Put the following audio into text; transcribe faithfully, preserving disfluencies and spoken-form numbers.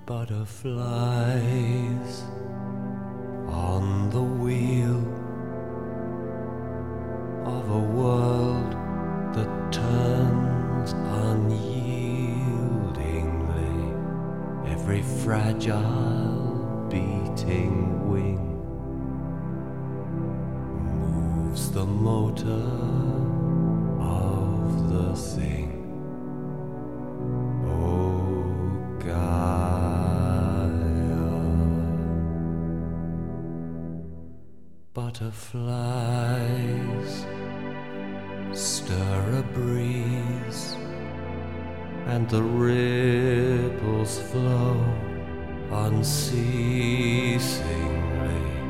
Butterflies on the wheel of a world that turns unyieldingly. Every fragile beating wing moves the motor of the thing. Butterflies stir a breeze, and the ripples flow unceasingly.